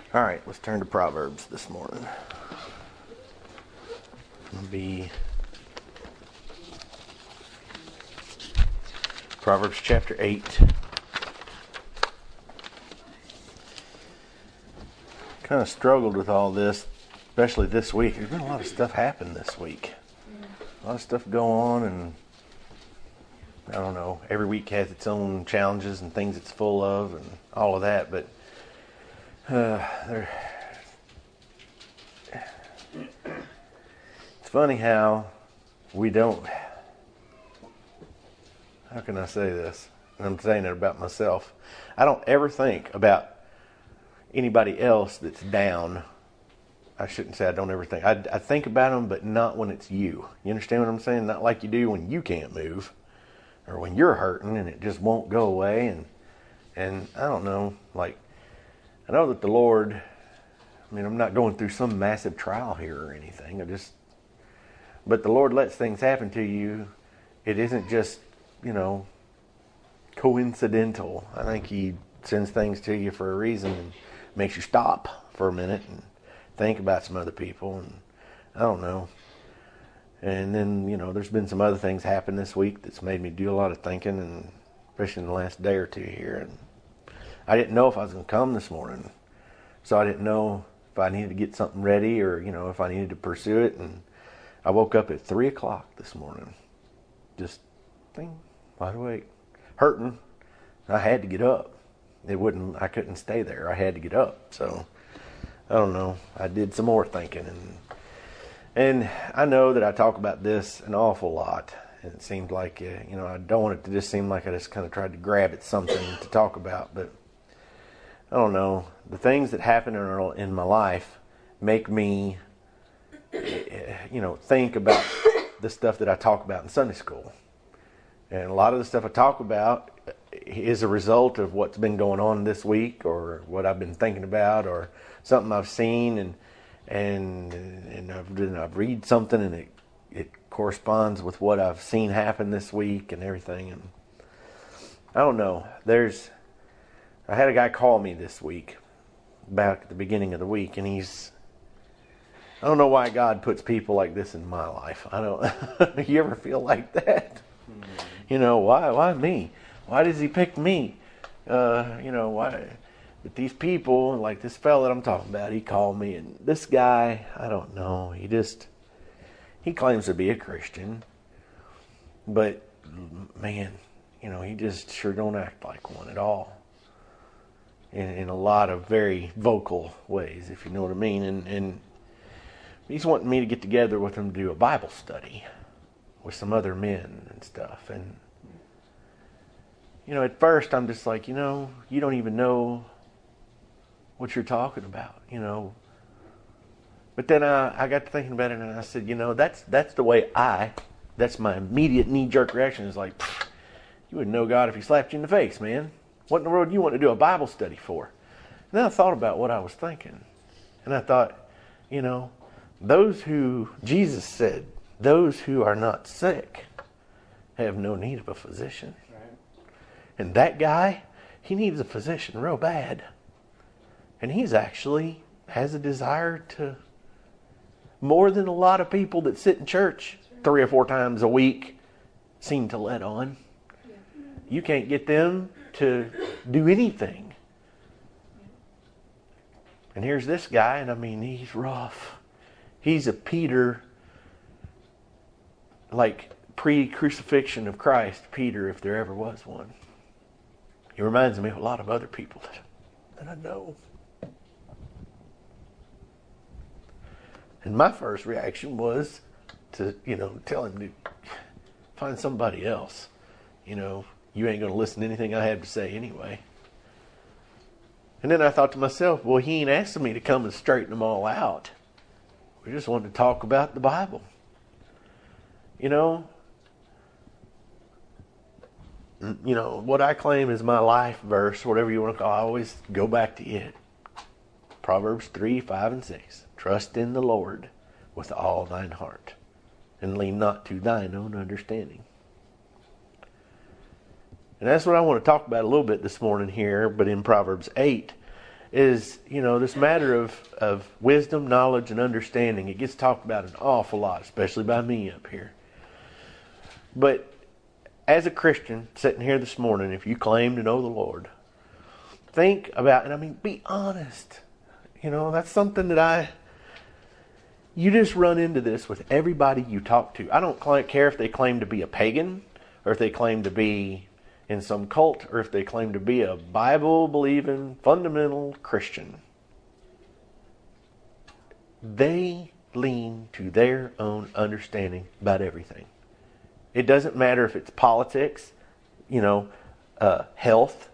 All right, let's turn to Proverbs this morning. It'll be Proverbs chapter 8. Kind of struggled with all this, especially this week. There's been a lot of stuff happen this week. A lot of stuff go on, and I don't know, every week has its own challenges and things it's full of and all of that, but it's funny how we don't, how can I say this? And I'm saying it about myself. I don't ever think about anybody else that's down. I shouldn't say I don't ever think. I think about them, but not when it's you. You understand what I'm saying? Not like you do when you can't move or when you're hurting and it just won't go away. And I don't know, like, I know that the Lord, I'm not going through some massive trial here or anything. But the Lord lets things happen to you. It isn't just, coincidental. I think He sends things to you for a reason and makes you stop for a minute and think about some other people. And I don't know. And then, there's been some other things happen this week that's made me do a lot of thinking, and especially in the last day or two here. And I didn't know if I was going to come this morning. So I didn't know if I needed to get something ready or, if I needed to pursue it. And I woke up at 3 o'clock this morning. Just wide awake. Hurting. I had to get up. I couldn't stay there. I had to get up. So, I don't know. I did some more thinking. And I know that I talk about this an awful lot. And it seemed like, I don't want it to just seem like I just kind of tried to grab at something to talk about. But I don't know. The things that happen in my life make me, think about the stuff that I talk about in Sunday school. And a lot of the stuff I talk about is a result of what's been going on this week, or what I've been thinking about, or something I've seen, and I've read something, and it corresponds with what I've seen happen this week and everything. And I don't know. I had a guy call me this week, back at the beginning of the week, and I don't know why God puts people like this in my life. I don't. You ever feel like that? Why me? Why does He pick me? Why? But these people, like this fella that I'm talking about, he called me, and this guy, I don't know. He claims to be a Christian, but man, he just sure don't act like one at all. In a lot of very vocal ways, if you know what I mean. And he's wanting me to get together with him to do a Bible study with some other men and stuff. And, at first I'm just like, you don't even know what you're talking about, But then I got to thinking about it, and I said, that's the way that's my immediate knee-jerk reaction is like, you wouldn't know God if He slapped you in the face, man. What in the world do you want to do a Bible study for? And then I thought about what I was thinking. And I thought, Jesus said, those who are not sick have no need of a physician. Right. And that guy, he needs a physician real bad. And he's actually has a desire to, more than a lot of people that sit in church 3 or 4 times a week seem to let on. You can't get them to do anything. And here's this guy, and he's rough. He's a Peter, like pre-crucifixion of Christ, Peter, if there ever was one. He reminds me of a lot of other people that I know. And my first reaction was to, tell him to find somebody else. You ain't going to listen to anything I have to say anyway. And then I thought to myself, well, he ain't asking me to come and straighten them all out. We just wanted to talk about the Bible. What I claim is my life verse, whatever you want to call it, I always go back to it. Proverbs 3, 5, and 6. Trust in the Lord with all thine heart, and lean not to thine own understanding. And that's what I want to talk about a little bit this morning here, but in Proverbs 8. is, this matter of wisdom, knowledge, and understanding. It gets talked about an awful lot, especially by me up here. But as a Christian sitting here this morning, if you claim to know the Lord, think about, be honest. That's something that you just run into this with everybody you talk to. I don't care if they claim to be a pagan, or if they claim to be in some cult, or if they claim to be a Bible-believing, fundamental Christian. They lean to their own understanding about everything. It doesn't matter if it's politics, health,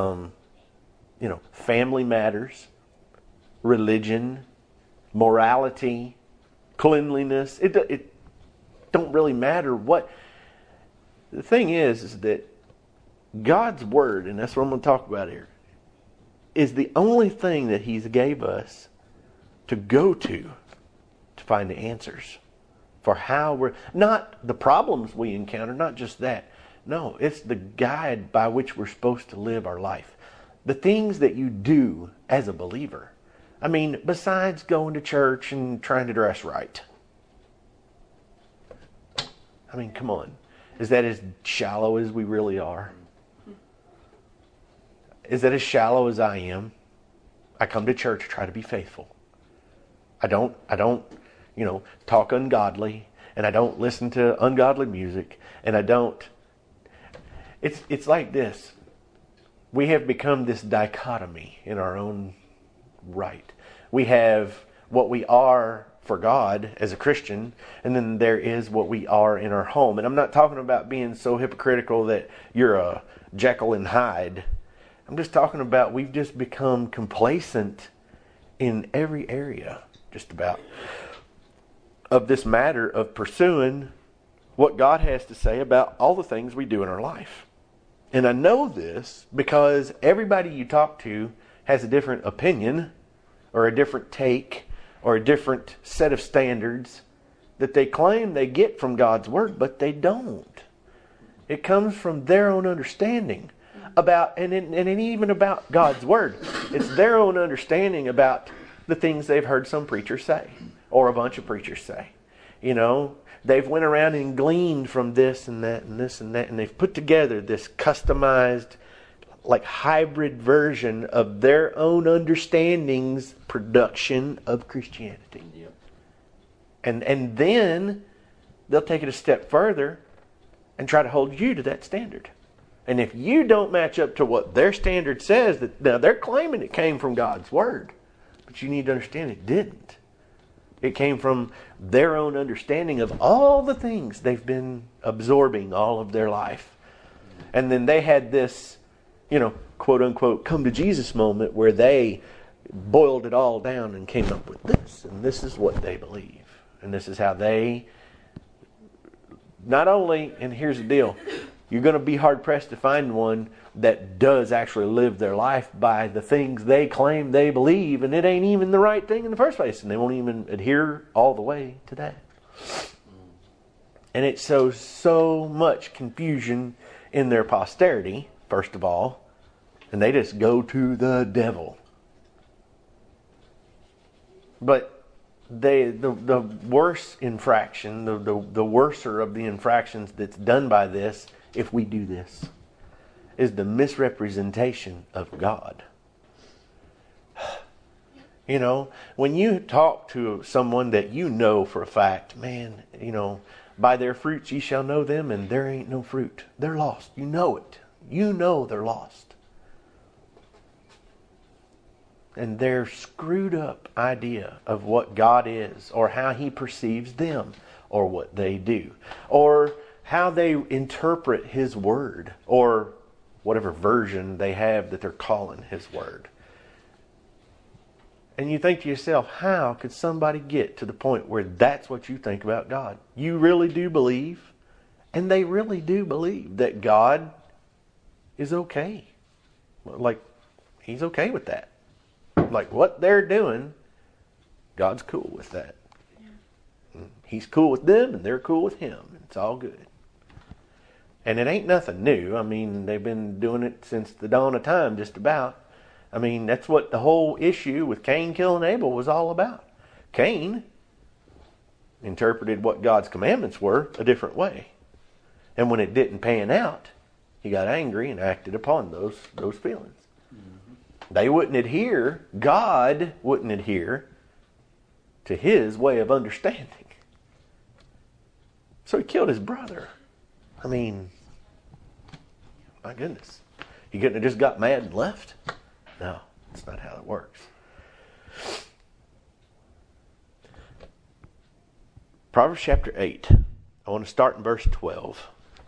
family matters, religion, morality, cleanliness. It don't really matter what. The thing is that God's Word, and that's what I'm going to talk about here, is the only thing that He's gave us to go to find the answers for how we're, not the problems we encounter, not just that. No, it's the guide by which we're supposed to live our life. The things that you do as a believer. Besides going to church and trying to dress right. Come on. Is that as shallow as we really are? Is that as shallow as I am? I come to church to try to be faithful. I don't, talk ungodly, and I don't listen to ungodly music, and I don't. It's like this. We have become this dichotomy in our own right. We have what we are for God as a Christian, and then there is what we are in our home. And I'm not talking about being so hypocritical that you're a Jekyll and Hyde. I'm just talking about we've just become complacent in every area, just about, of this matter of pursuing what God has to say about all the things we do in our life. And I know this because everybody you talk to has a different opinion or a different take or a different set of standards that they claim they get from God's Word, but they don't. It comes from their own understanding about, and even about God's Word. It's their own understanding about the things they've heard some preacher say, or a bunch of preachers say. They've went around and gleaned from this and that and this and that, and they've put together this customized, like hybrid version of their own understanding's production of Christianity. Yep. And then they'll take it a step further and try to hold you to that standard. And if you don't match up to what their standard says, that now they're claiming it came from God's Word, but you need to understand it didn't. It came from their own understanding of all the things they've been absorbing all of their life. And then they had this, quote unquote, come to Jesus moment where they boiled it all down and came up with this. And this is what they believe. And this is how they, not only, and here's the deal, you're going to be hard pressed to find one that does actually live their life by the things they claim they believe, and it ain't even the right thing in the first place, and they won't even adhere all the way to that. And it shows so much confusion in their posterity, first of all, and they just go to the devil. But the worse infraction, the worser of the infractions that's done by this, if we do this, is the misrepresentation of God. When you talk to someone that you know for a fact, man, by their fruits ye shall know them, and there ain't no fruit. They're lost. You know it. You know they're lost. And their screwed up idea of what God is, or how He perceives them, or what they do, or how they interpret His Word, or whatever version they have that they're calling His Word. And you think to yourself, how could somebody get to the point where that's what you think about God? You really do believe, and they really do believe, that God is okay. Like, He's okay with that. Like, what they're doing, God's cool with that. He's cool with them, and they're cool with Him. It's all good. And it ain't nothing new. I mean, they've been doing it since the dawn of time, just about. I mean, that's what the whole issue with Cain killing Abel was all about. Cain interpreted what God's commandments were a different way. And when it didn't pan out, he got angry and acted upon those feelings. They wouldn't adhere, God wouldn't adhere to his way of understanding. So he killed his brother. I mean, my goodness. He couldn't have just got mad and left? No, that's not how it works. Proverbs chapter 8. I want to start in verse 12.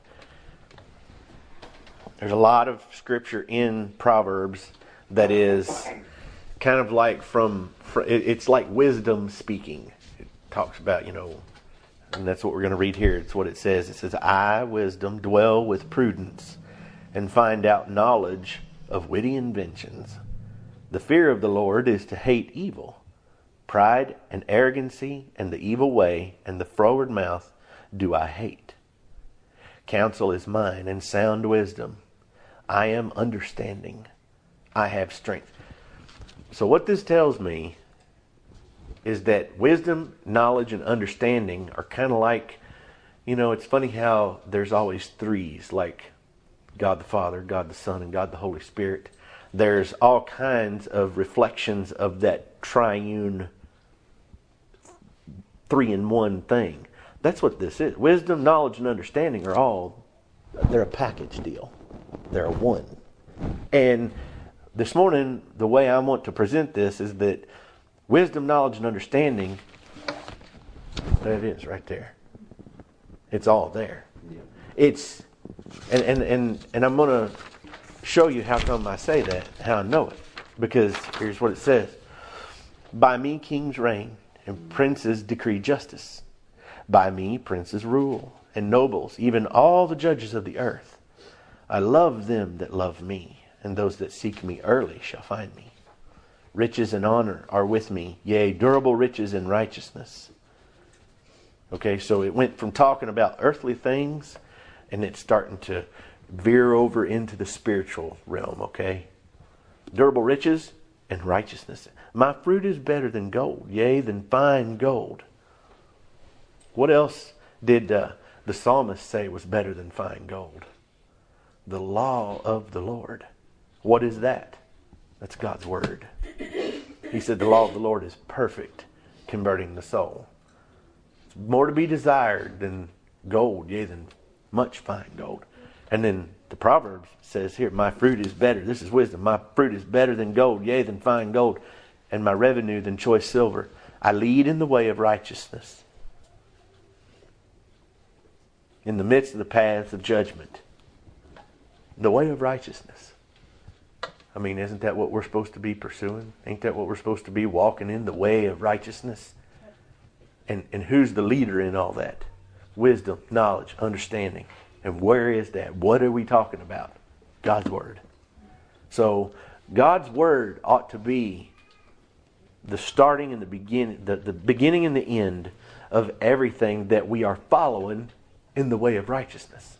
There's a lot of scripture in Proverbs that is kind of like it's like wisdom speaking. It talks about, and that's what we're going to read here. It's what it says. It says, I, wisdom, dwell with prudence and find out knowledge of witty inventions. The fear of the Lord is to hate evil. Pride and arrogancy and the evil way and the froward mouth do I hate. Counsel is mine and sound wisdom. I am understanding. I have strength. So what this tells me is that wisdom, knowledge, and understanding are kind of like, it's funny how there's always threes, like God the Father, God the Son, and God the Holy Spirit. There's all kinds of reflections of that triune 3-in-1 thing. That's what this is. Wisdom, knowledge, and understanding they're a package deal. They're a one. And this morning, the way I want to present this is that wisdom, knowledge, and understanding, there it is right there. It's all there. It's, and I'm going to show you how come I say that, how I know it. Because here's what it says. By me kings reign, and princes decree justice. By me princes rule, and nobles, even all the judges of the earth. I love them that love me, and those that seek me early shall find me. Riches and honor are with me, yea, durable riches and righteousness. Okay, so it went from talking about earthly things, and it's starting to veer over into the spiritual realm, okay? Durable riches and righteousness. My fruit is better than gold, yea, than fine gold. What else did the psalmist say was better than fine gold? The law of the Lord. What is that? That's God's word. He said the law of the Lord is perfect, converting the soul. It's more to be desired than gold, yea, than much fine gold. And then the Proverbs says here, my fruit is better. This is wisdom. My fruit is better than gold, yea, than fine gold, and my revenue than choice silver. I lead in the way of righteousness, in the midst of the paths of judgment. The way of righteousness. I mean, isn't that what we're supposed to be pursuing? Ain't that what we're supposed to be walking in, the way of righteousness? And who's the leader in all that? Wisdom, knowledge, understanding. And where is that? What are we talking about? God's Word. So God's Word ought to be the starting and the beginning, the beginning and the end of everything that we are following in the way of righteousness.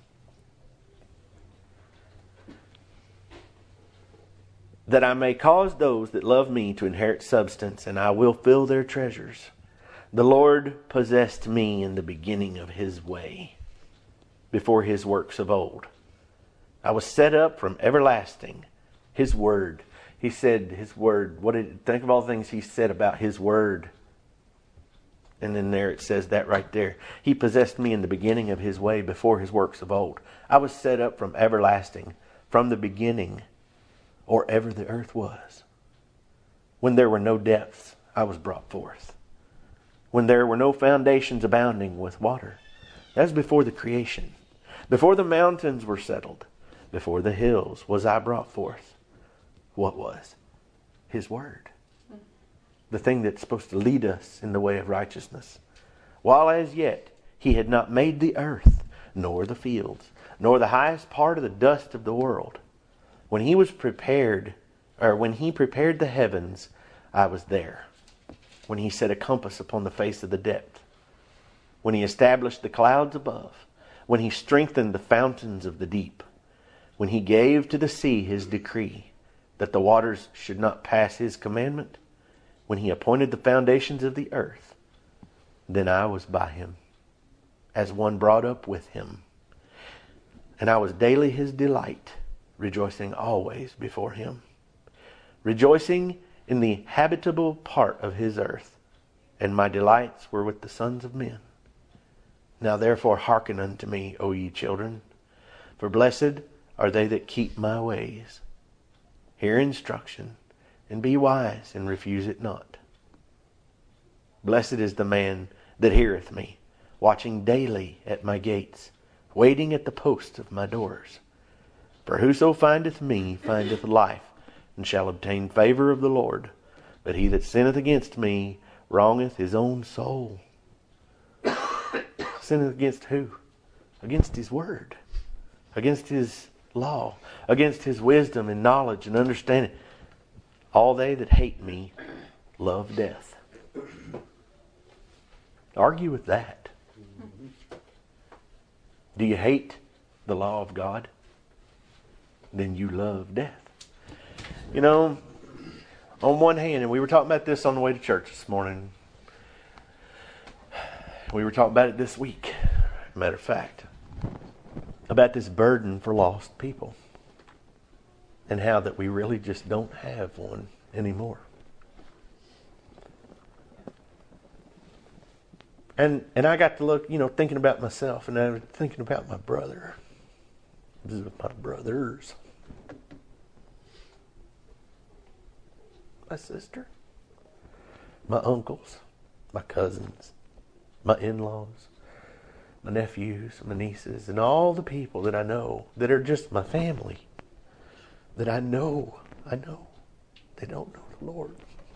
That I may cause those that love me to inherit substance, and I will fill their treasures. The Lord possessed me in the beginning of his way, before his works of old. I was set up from everlasting. His word. He said his word. Think of all the things he said about his word. And then there it says that right there. He possessed me in the beginning of his way, before his works of old. I was set up from everlasting, from the beginning, or ever the earth was. When there were no depths, I was brought forth. When there were no foundations abounding with water. That was before the creation. Before the mountains were settled. Before the hills was I brought forth. What was? His word. The thing that's supposed to lead us in the way of righteousness. While as yet he had not made the earth, nor the fields, nor the highest part of the dust of the world. When he prepared the heavens, I was there. When he set a compass upon the face of the depth. When he established the clouds above. When he strengthened the fountains of the deep. When he gave to the sea his decree, that the waters should not pass his commandment, when he appointed the foundations of the earth, then I was by him, as one brought up with him. And I was daily his delight, rejoicing always before him, rejoicing in the habitable part of his earth, and my delights were with the sons of men. Now therefore hearken unto me, O ye children, for blessed are they that keep my ways. Hear instruction, and be wise, and refuse it not. Blessed is the man that heareth me, watching daily at my gates, waiting at the posts of my doors. For whoso findeth me findeth life, and shall obtain favor of the Lord. But he that sinneth against me wrongeth his own soul. Sinneth against who? Against his word. Against his law. Against his wisdom and knowledge and understanding. All they that hate me love death. Argue with that. Do you hate the law of God? Then you love death. You know, on one hand, and we were talking about this on the way to church this morning. We were talking about it this week, matter of fact, about this burden for lost people. And how that we really just don't have one anymore. And I got to look, thinking about myself, and I was thinking about my brother. This is my brothers. My sister. My uncles. My cousins. My in-laws. My nephews, my nieces, and all the people that I know that are just my family. That I know. They don't know the Lord.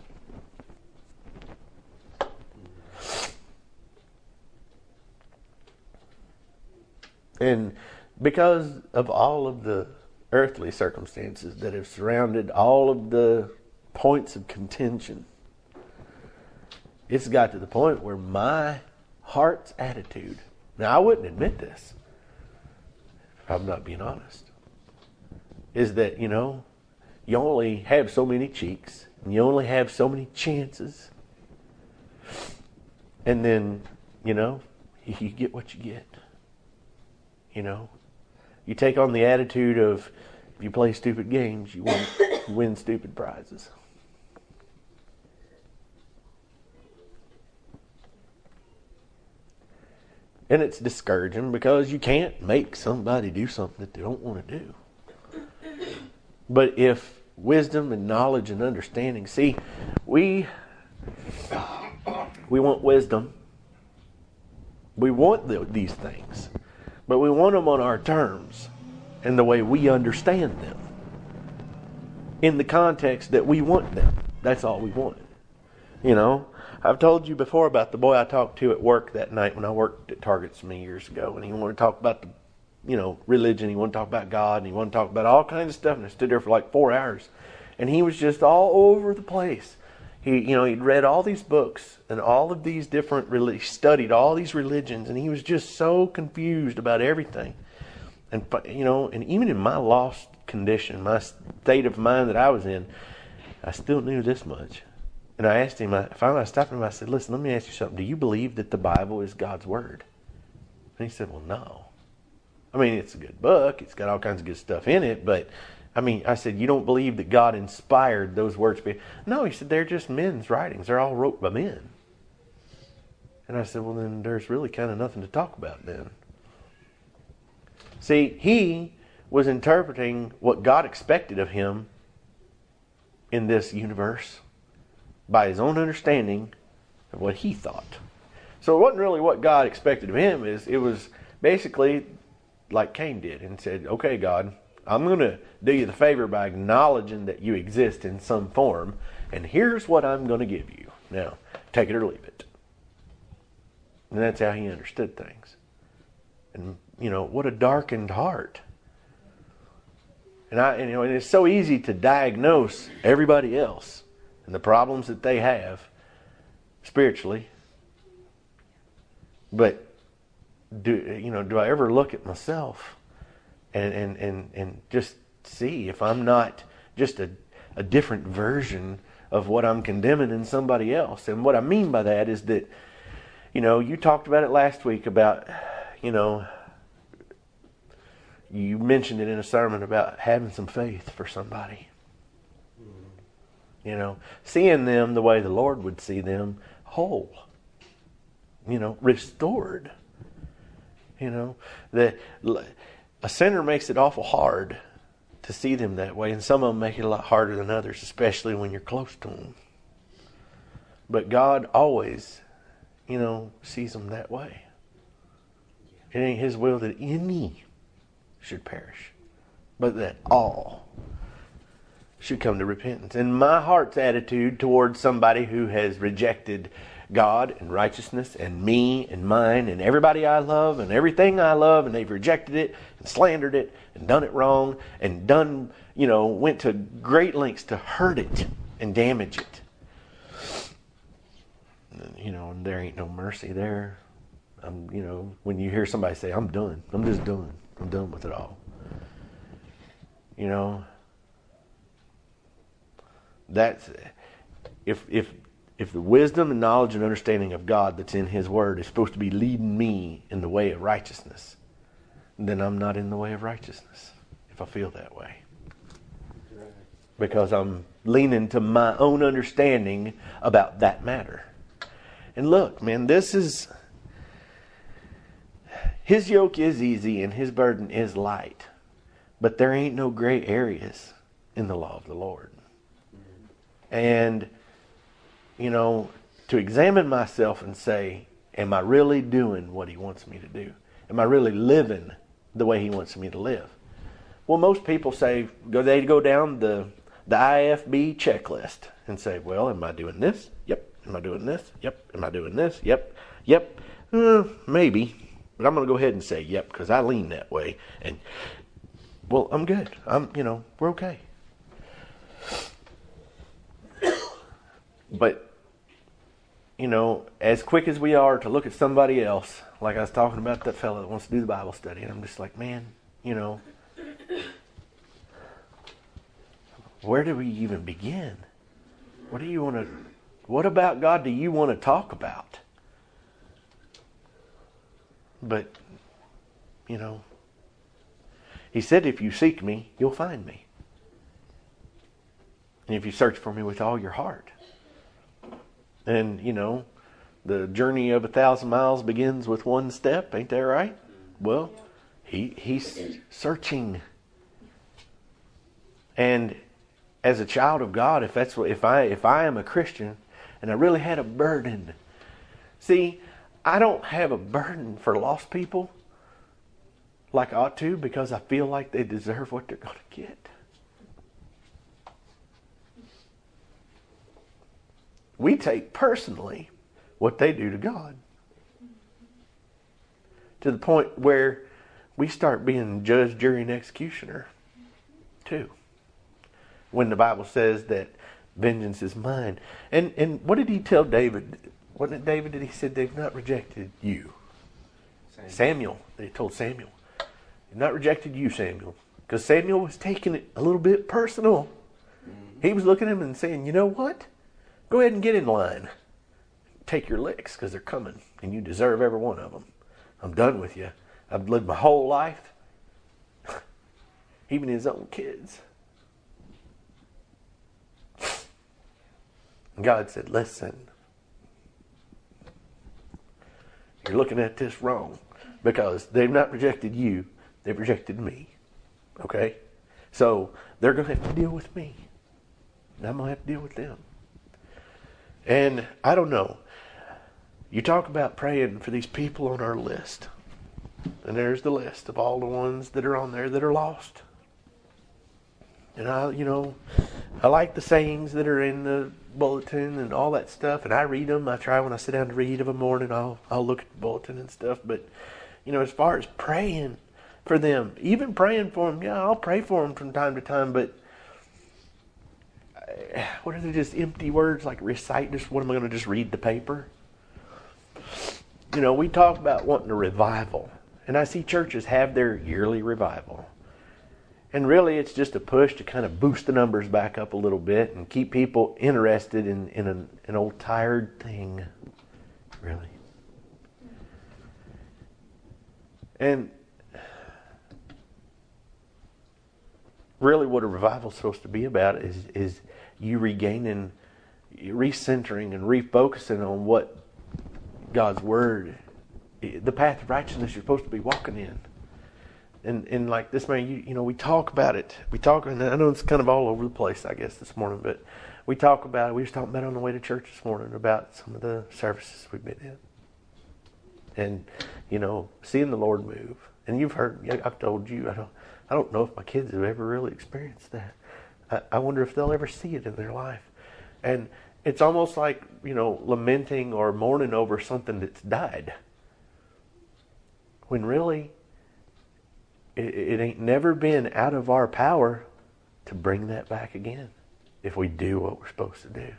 And because of all of the earthly circumstances that have surrounded all of the points of contention, it's got to the point where my heart's attitude, now I wouldn't admit this if I'm not being honest, is that, you only have so many cheeks, and you only have so many chances. And then, you get what you get. You take on the attitude of, if you play stupid games, you win stupid prizes. And it's discouraging because you can't make somebody do something that they don't want to do. But if wisdom and knowledge and understanding, see, we want wisdom. We want these things. But we want them on our terms and the way we understand them. In the context that we want them. That's all we want. I've told you before about the boy I talked to at work that night when I worked at Target some years ago. And he wanted to talk about religion. He wanted to talk about God. And he wanted to talk about all kinds of stuff. And I stood there for like 4 hours. And he was just all over the place. He'd read all these books and all of these different, studied all these religions, and he was just so confused about everything. And and even in my lost condition, my state of mind that I was in, I still knew this much. And I asked him, finally I stopped him, I said, listen, let me ask you something. Do you believe that the Bible is God's Word? And he said, well, no. I mean, it's a good book. It's got all kinds of good stuff in it, but I said, you don't believe that God inspired those words? No, he said, they're just men's writings. They're all wrote by men. And I said, well, then there's really kind of nothing to talk about then. See, he was interpreting what God expected of him in this universe by his own understanding of what he thought. So it wasn't really what God expected of him. It was basically like Cain did and said, okay, God, I'm going to do you the favor by acknowledging that you exist in some form, and here's what I'm going to give you. Now, take it or leave it. And that's how he understood things. And, what a darkened heart. And and it's so easy to diagnose everybody else and the problems that they have spiritually. But do I ever look at myself and just see if I'm not just a different version of what I'm condemning in somebody else. And what I mean by that is that, you talked about it last week about, you mentioned it in a sermon about having some faith for somebody. Seeing them the way the Lord would see them, whole. Restored. That a sinner makes it awful hard to see them that way, and some of them make it a lot harder than others, especially when you're close to them. But God always, sees them that way. It ain't His will that any should perish, but that all should come to repentance. And my heart's attitude towards somebody who has rejected God and righteousness and me and mine and everybody I love and everything I love, and they've rejected it and slandered it and done it wrong and went to great lengths to hurt it and damage it. And there ain't no mercy there. When you hear somebody say, I'm done. I'm just done. I'm done with it all. That's if the wisdom and knowledge and understanding of God that's in His Word is supposed to be leading me in the way of righteousness, then I'm not in the way of righteousness if I feel that way. Because I'm leaning to my own understanding about that matter. And look, man, His yoke is easy and His burden is light. But there ain't no gray areas in the law of the Lord. And, to examine myself and say, am I really doing what He wants me to do? Am I really living the way He wants me to live? Well, most people say, they go down the IFB checklist and say, well, am I doing this? Yep. Am I doing this? Yep. Am I doing this? Yep. Yep. Maybe. But I'm going to go ahead and say yep, because I lean that way. And, well, I'm good. We're okay. But, as quick as we are to look at somebody else, like I was talking about that fellow that wants to do the Bible study, and I'm just like, man, where do we even begin? What about God do you want to talk about? But, He said, if you seek me, you'll find me. And if you search for me with all your heart. And, the journey of 1,000 miles begins with one step. Ain't that right? Well, he's searching. And as a child of God, if I am a Christian and I really had a burden. See, I don't have a burden for lost people like I ought to, because I feel like they deserve what they're going to get. We take personally what they do to God, to the point where we start being judge, jury, and executioner too. When the Bible says that vengeance is mine. And what did He tell David? Wasn't it David that He said they've not rejected you? Samuel. They told Samuel. They've not rejected you, Samuel. Because Samuel was taking it a little bit personal. He was looking at him and saying, you know what? Go ahead and get in line. Take your licks, because they're coming, and you deserve every one of them. I'm done with you. I've lived my whole life, even his own kids. And God said, listen, you're looking at this wrong, because they've not rejected you, they've rejected me. Okay? So they're going to have to deal with me, and I'm going to have to deal with them. And I don't know. You talk about praying for these people on our list. And there's the list of all the ones that are on there that are lost. And I like the sayings that are in the bulletin and all that stuff. And I read them. I try when I sit down to read of a morning, I'll look at the bulletin and stuff. But, as far as praying for them, even praying for them, yeah, I'll pray for them from time to time. But what are they, just empty words like recite? What am I going to just read the paper? We talk about wanting a revival. And I see churches have their yearly revival. And really, it's just a push to kind of boost the numbers back up a little bit and keep people interested in an old tired thing, really. And really what a revival is supposed to be about is you regaining, recentering and refocusing on what God's Word, the path of righteousness you're supposed to be walking in. And like this man, you know, we talk about it. We talk, and I know it's kind of all over the place, I guess, this morning, but we talk about it. We were talking about it on the way to church this morning about some of the services we've been in. And, you know, seeing the Lord move. And you've heard, I've told you, I don't know if my kids have ever really experienced that. I wonder if they'll ever see it in their life. And it's almost like, you know, lamenting or mourning over something that's died. When really, it ain't never been out of our power to bring that back again if we do what we're supposed to do.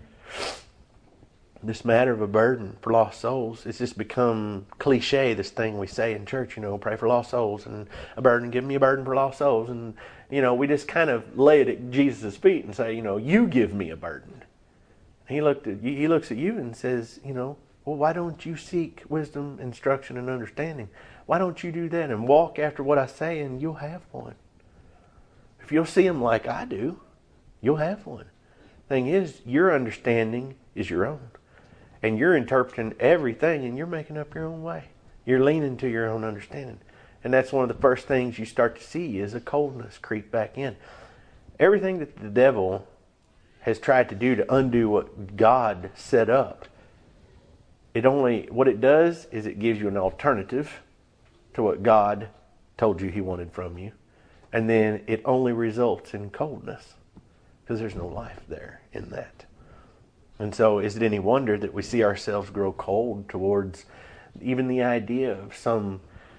This matter of a burden for lost souls, it's just become cliche, this thing we say in church, you know, pray for lost souls, and a burden, give me a burden for lost souls. And, you know, we just kind of lay it at Jesus' feet and say, you know, you give me a burden. He looks at you and says, you know, well, why don't you seek wisdom, instruction, and understanding? Why don't you do that and walk after what I say, and you'll have one. If you'll see them like I do, you'll have one. Thing is, your understanding is your own. And you're interpreting everything, and you're making up your own way. You're leaning to your own understanding. And that's one of the first things you start to see is a coldness creep back in. Everything that the devil has tried to do to undo what God set up, what it does is it gives you an alternative to what God told you He wanted from you. And then it only results in coldness because there's no life there in that. And so is it any wonder that we see ourselves grow cold towards even the idea of some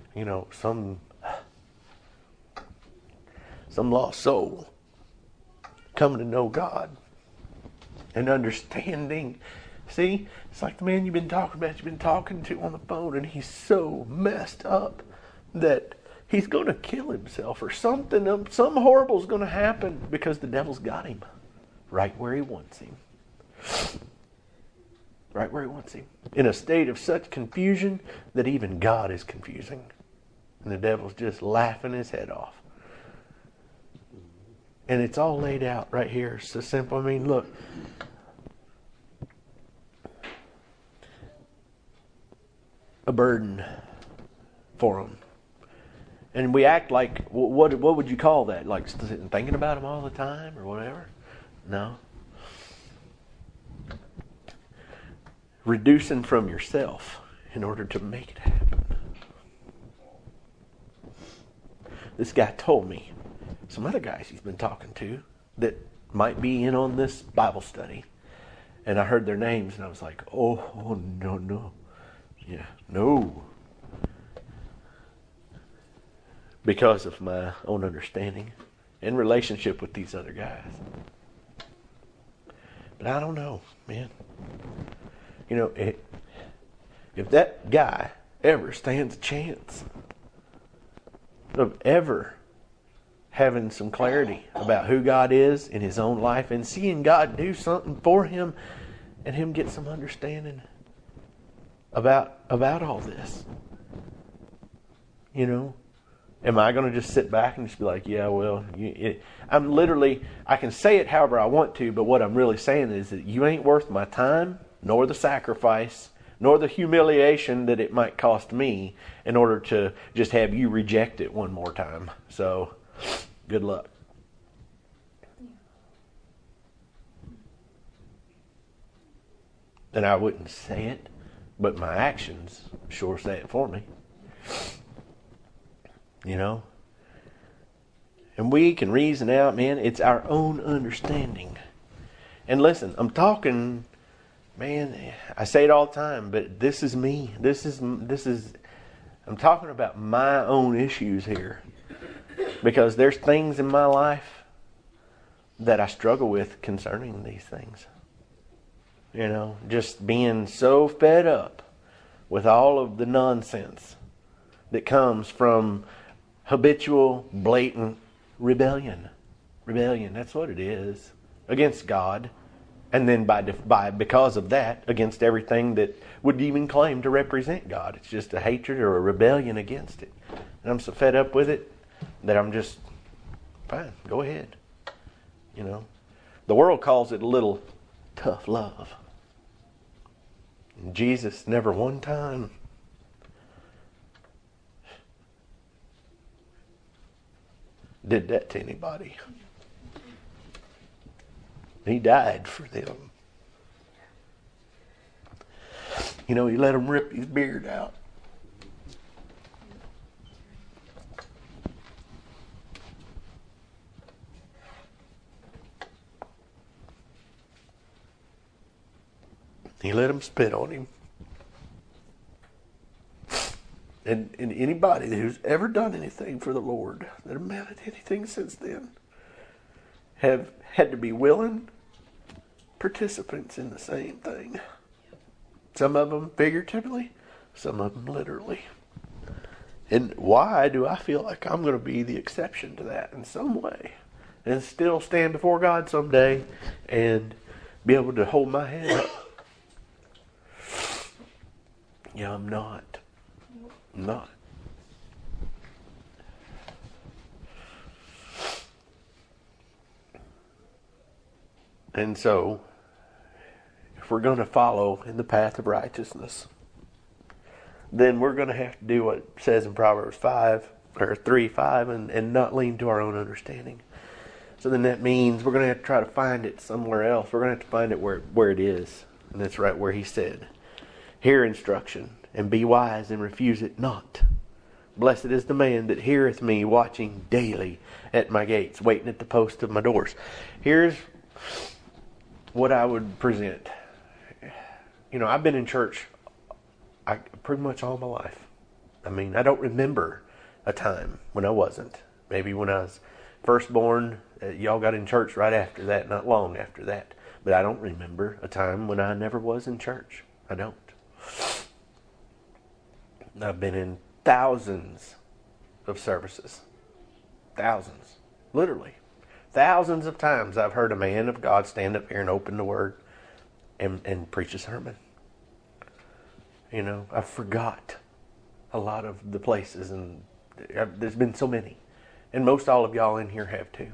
lost soul coming to know God and understanding. See, it's like the man you've been talking to on the phone, and he's so messed up that he's going to kill himself or something. Some horrible's going to happen because the devil's got him right where he wants him. Right where he wants him. In a state of such confusion that even God is confusing. And the devil's just laughing his head off. And it's all laid out right here. It's so simple. I mean, look. A burden for them. And we act like, what would you call that? Like sitting thinking about them all the time or whatever? No. Reducing from yourself in order to make it happen. This guy told me some other guys he's been talking to that might be in on this Bible study. And I heard their names and I was like, oh no. Yeah, no. Because of my own understanding and relationship with these other guys. But I don't know, man. You know, if that guy ever stands a chance of ever having some clarity about who God is in his own life and seeing God do something for him and him get some understanding about all this, you know, am I going to just sit back and just be like, yeah, well, I can say it however I want to, but what I'm really saying is that you ain't worth my time, nor the sacrifice, nor the humiliation that it might cost me in order to just have you reject it one more time. So, good luck. And I wouldn't say it, but my actions sure say it for me. You know? And we can reason out, man, it's our own understanding. And listen, I'm talking, man, I say it all the time, but this is me. I'm talking about my own issues here. Because there's things in my life that I struggle with concerning these things. You know, just being so fed up with all of the nonsense that comes from habitual, blatant rebellion. Rebellion, that's what it is. Against God. And then because of that, against everything that would even claim to represent God. It's just a hatred or a rebellion against it. And I'm so fed up with it that I'm just, fine, go ahead. You know, the world calls it a little tough love. And Jesus never one time did that to anybody. He died for them. You know, he let him rip his beard out. He let him spit on him. And anybody who's ever done anything for the Lord, that amounted to anything since then, have had to be willing participants in the same thing. Some of them figuratively, some of them literally. And why do I feel like I'm going to be the exception to that in some way? And still stand before God someday and be able to hold my head up? Yeah, I'm not. I'm not. And so, if we're going to follow in the path of righteousness, then we're going to have to do what it says in Proverbs 3:5, and not lean to our own understanding. So then that means we're going to have to try to find it somewhere else. We're going to have to find it where it is. And that's right where he said, hear instruction, and be wise, and refuse it not. Blessed is the man that heareth me, watching daily at my gates, waiting at the post of my doors. Here's what I would present. You know, I've been in church pretty much all my life. I mean, I don't remember a time when I wasn't. Maybe when I was first born, y'all got in church right after that, not long after that. But I don't remember a time when I never was in church. I don't. I've been in thousands of services. Thousands. Literally. Thousands of times I've heard a man of God stand up here and open the Word and preach a sermon. You know, I forgot a lot of the places, and there's been so many. And most all of y'all in here have too.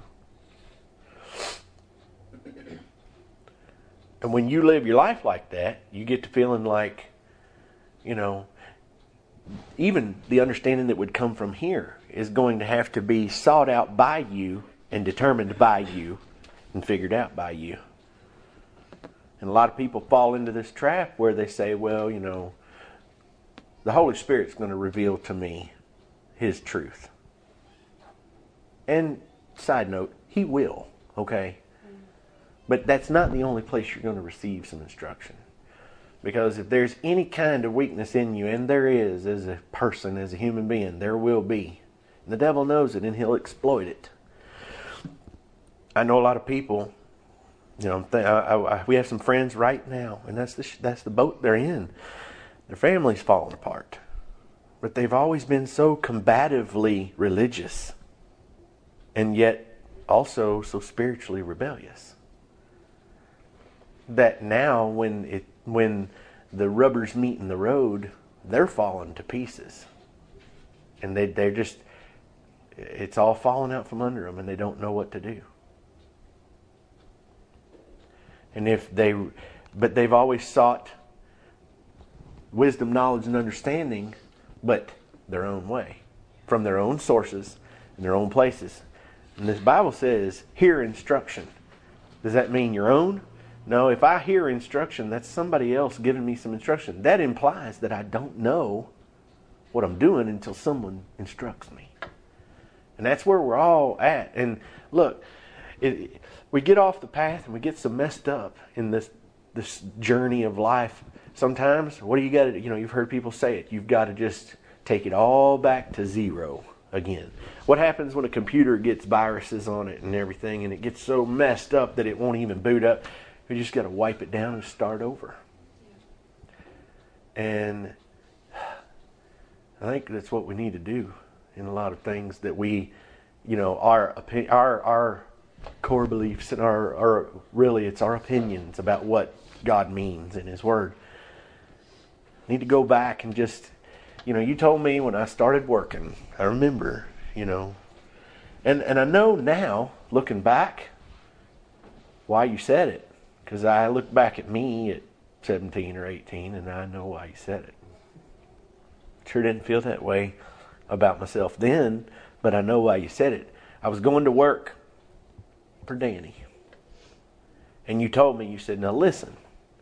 And when you live your life like that, you get to feeling like, you know, even the understanding that would come from here is going to have to be sought out by you and determined by you and figured out by you. And a lot of people fall into this trap where they say, well, you know, the Holy Spirit's going to reveal to me His truth. And side note, He will, okay? But that's not the only place you're going to receive some instruction. Because if there's any kind of weakness in you, and there is as a person, as a human being, there will be. And the devil knows it, and he'll exploit it. I know a lot of people, you know, we have some friends right now, and that's the boat they're in. Their family's falling apart. But they've always been so combatively religious, and yet also so spiritually rebellious, that now when the rubber's meeting the road, they're falling to pieces. And they're just, it's all falling out from under them, and they don't know what to do. And but they've always sought wisdom, knowledge, and understanding, but their own way, from their own sources, in their own places. And this Bible says, hear instruction. Does that mean your own? No, if I hear instruction, that's somebody else giving me some instruction. That implies that I don't know what I'm doing until someone instructs me. And that's where we're all at. And look, we get off the path and we get so messed up in this journey of life. Sometimes, what do you got to do? You know, you've heard people say it. You've got to just take it all back to zero again. What happens when a computer gets viruses on it and everything, and it gets so messed up that it won't even boot up? You just got to wipe it down and start over. And I think that's what we need to do in a lot of things that we our core beliefs and our really it's our opinions about what God means in His Word. I need to go back and just, you told me when I started working, I remember, and I know now, looking back, why you said it. Because I look back at me at 17 or 18 and I know why you said it. Sure didn't feel that way about myself then, but I know why you said it. I was going to work for Danny. And you told me, you said, now listen,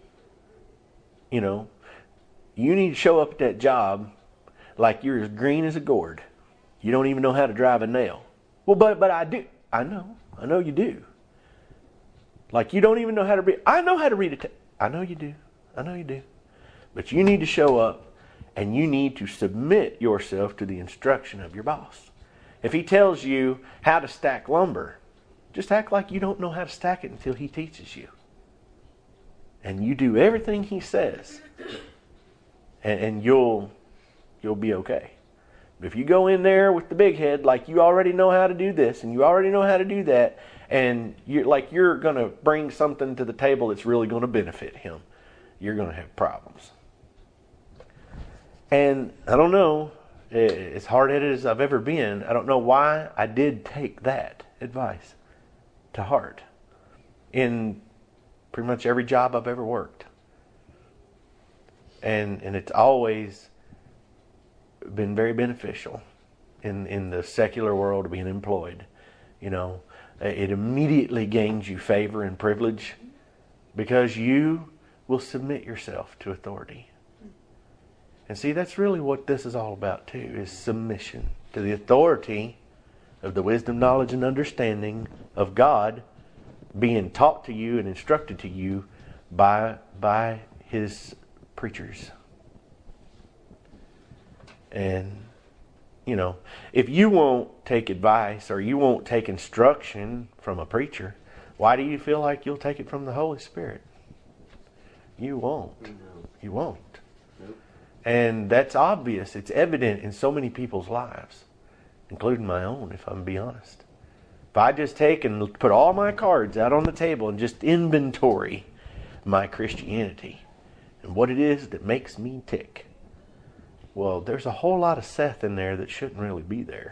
you need to show up at that job like you're as green as a gourd. You don't even know how to drive a nail. Well, but I do. I know you do. Like you don't even know how to read. I know how to read it. I know you do. But you need to show up and you need to submit yourself to the instruction of your boss. If he tells you how to stack lumber, just act like you don't know how to stack it until he teaches you. And you do everything he says. And you'll be okay. But if you go in there with the big head like you already know how to do this and you already know how to do that, and you're going to bring something to the table that's really going to benefit him, you're going to have problems. And I don't know, as hard-headed as I've ever been, I don't know why I did take that advice to heart in pretty much every job I've ever worked. And it's always been very beneficial in the secular world of being employed. It immediately gains you favor and privilege because you will submit yourself to authority. And see, that's really what this is all about too, is submission to the authority of the wisdom, knowledge, and understanding of God being taught to you and instructed to you by His preachers. And, if you won't take advice or you won't take instruction from a preacher, why do you feel like you'll take it from the Holy Spirit? You won't. No. You won't. Nope. And that's obvious. It's evident in so many people's lives, including my own, if I'm being honest. If I just take and put all my cards out on the table and just inventory my Christianity and what it is that makes me tick, well, there's a whole lot of Seth in there that shouldn't really be there.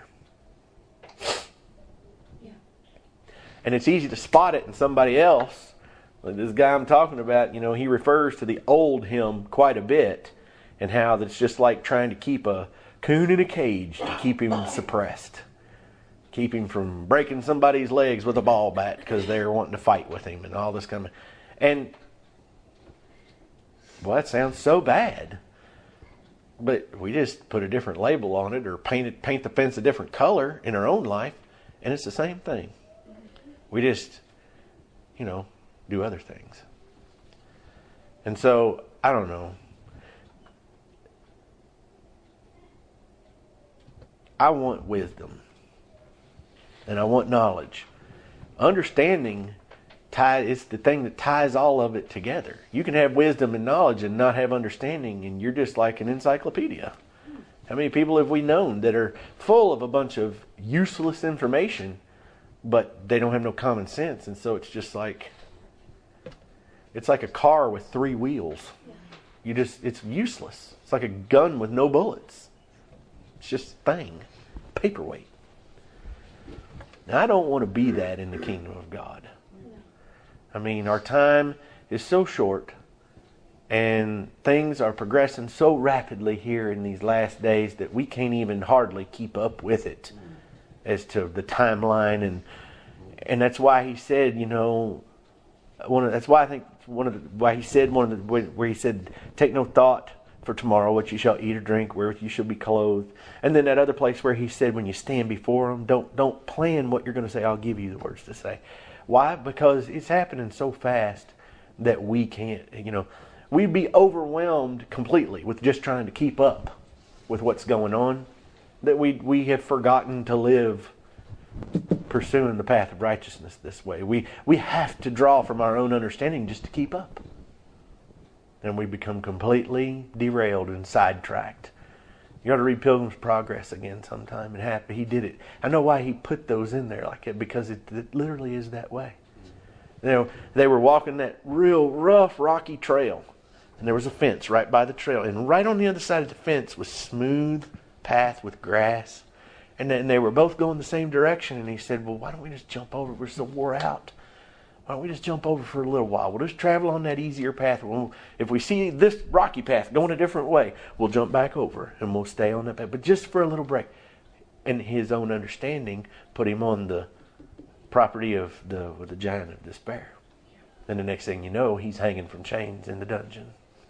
Yeah. And it's easy to spot it in somebody else. Like this guy I'm talking about, he refers to the old him quite a bit, and how that's just like trying to keep a coon in a cage to keep him suppressed. Keep him from breaking somebody's legs with a ball bat because they're wanting to fight with him and all this kind of... And, well, that sounds so bad. But we just put a different label on it or paint the fence a different color in our own life, and it's the same thing. We just, do other things. And so, I don't know. I want wisdom. And I want knowledge. Understanding is the thing that ties all of it together. You can have wisdom and knowledge and not have understanding, and you're just like an encyclopedia. How many people have we known that are full of a bunch of useless information, but they don't have no common sense, and so it's just like... It's like a car with 3 wheels. It's useless. It's like a gun with no bullets. It's just a thing. Paperweight. Now, I don't want to be that in the kingdom of God. I mean, our time is so short and things are progressing so rapidly here in these last days that we can't even hardly keep up with it as to the timeline. And that's why he said, where he said, take no thought for tomorrow, what you shall eat or drink, wherewith you shall be clothed. And then that other place where he said, when you stand before him, don't plan what you're going to say. I'll give you the words to say. Why? Because it's happening so fast that we can't, we'd be overwhelmed completely with just trying to keep up with what's going on, that we have forgotten to live pursuing the path of righteousness this way. We have to draw from our own understanding just to keep up. And we become completely derailed and sidetracked You got to read Pilgrim's Progress again sometime. He did it. I know why he put those in there like it, because it literally is that way. You know, they were walking that real rough, rocky trail, and there was a fence right by the trail, and right on the other side of the fence was smooth path with grass, and then they were both going the same direction. And he said, "Well, why don't we just jump over? We're so wore out. Why don't we just jump over for a little while? We'll just travel on that easier path. If we see this rocky path going a different way, we'll jump back over and we'll stay on that path, but just for a little break." And his own understanding put him on the property of the giant of despair. And the next thing you know, he's hanging from chains in the dungeon.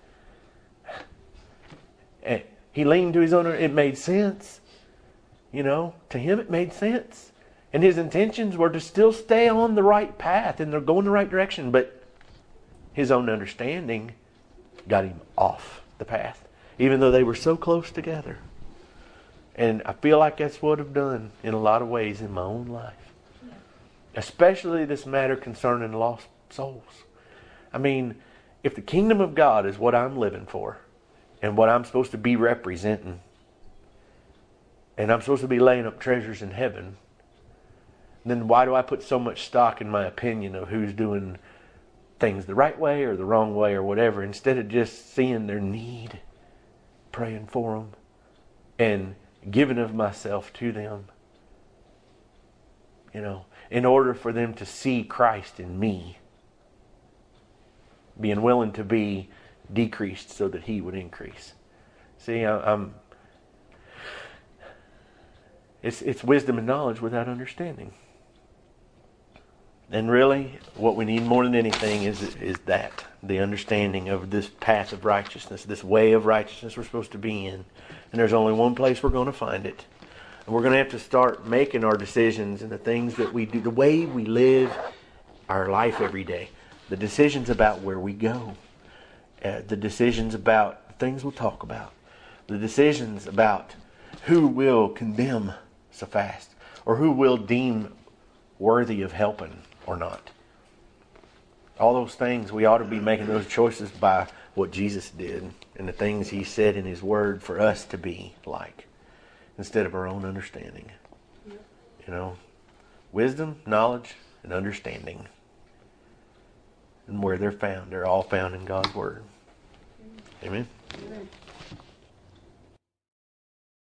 And he leaned to his own. It made sense. You know, to him it made sense. And his intentions were to still stay on the right path and they're going the right direction. But his own understanding got him off the path, even though they were so close together. And I feel like that's what I've done in a lot of ways in my own life. Especially this matter concerning lost souls. I mean, if the kingdom of God is what I'm living for and what I'm supposed to be representing, and I'm supposed to be laying up treasures in heaven, then why do I put so much stock in my opinion of who's doing things the right way or the wrong way or whatever, instead of just seeing their need, praying for them, and giving of myself to them, you know, in order for them to see Christ in me, being willing to be decreased so that He would increase. See, it's wisdom and knowledge without understanding. And really, what we need more than anything is that, the understanding of this path of righteousness, this way of righteousness we're supposed to be in. And there's only one place we're going to find it. And we're going to have to start making our decisions and the things that we do, the way we live our life every day. The decisions about where we go. The decisions about the things we'll talk about. The decisions about who will condemn so fast, or who will deem worthy of helping or not. All those things, we ought to be making those choices by what Jesus did and the things He said in His Word for us to be like, instead of our own understanding. You know, wisdom, knowledge, and understanding. And where they're found, they're all found in God's Word. Amen. Amen.